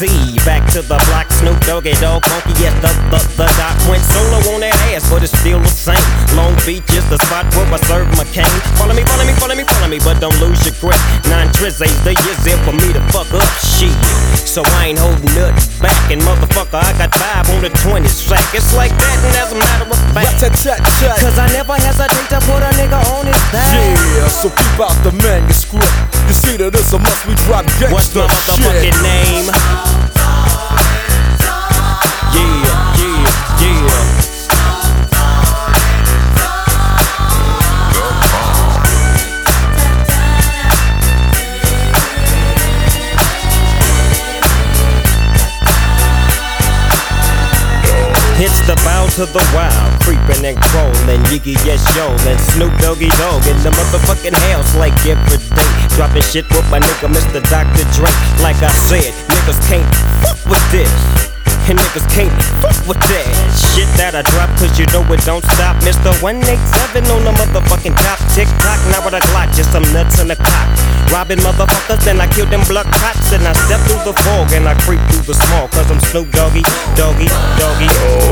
Z. Back to the block, Snoop Doggy Dogg, funky. Yes, the doc went solo on that ass, but it's still the same. Long Beach is the spot where I serve my cane. Follow me, but don't lose your grip. 9 trizzies, the years there for me to fuck up shit. So I ain't holding nothing back, and motherfucker, I got 5 on the 20 sack. It's like that, and as a matter of fact, cause I never hesitate to put a nigga on his back. Yeah, so keep out the manuscript. You see that it's a must we drop gangsta. What's my motherfucking name? Yeah. It's the bow to the wild, creeping and crawling, Yiggy yes yo, and Snoop Doggy Dogg in the motherfucking house like every day. Dropping shit with my nigga Mr. Dr. Dre. Like I said, niggas can't fuck with this, and niggas can't fuck with that shit that I drop, cause you know it don't stop. Mr. 187 on the motherfucking top. Tick tock, now with a Glock, just some nuts in the cock. Robbing motherfuckers, then I kill them blood cops. And I step through the fog and I creep through the small, cause I'm Snoop Doggy, Doggy, Doggy.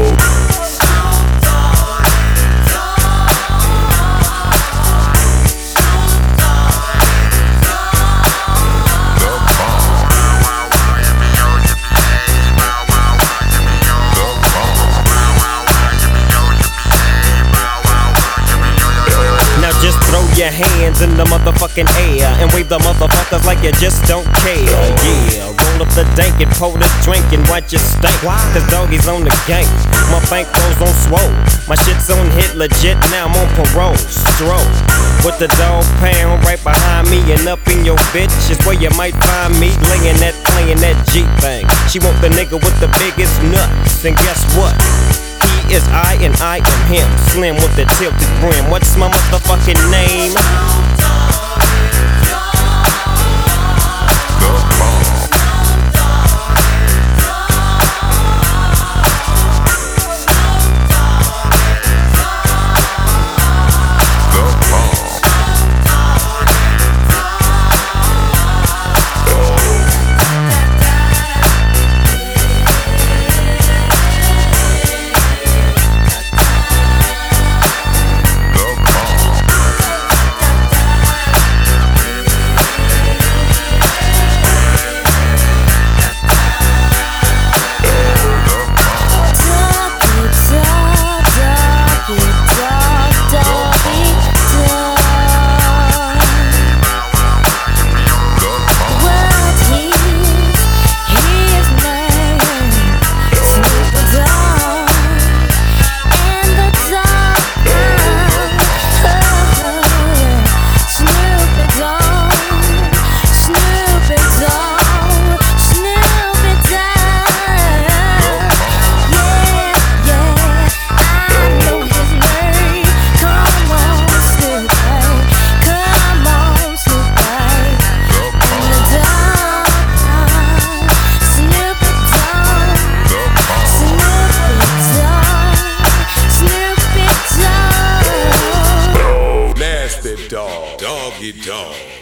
Just throw your hands in the motherfucking air and wave the motherfuckers like you just don't care. Yeah, roll up the dank and pour the drink and watch it stink. Cause doggies on the gang, my bankroll's on swole. My shit's on hit legit, now I'm on parole. Stroll with the dog pound right behind me, and up in your bitch is where you might find me laying that, playing that G thing. She want the nigga with the biggest nuts, and guess what? He is I and I am him. Slim with the tilted brim. What's my motherfucking name? Doggy dog.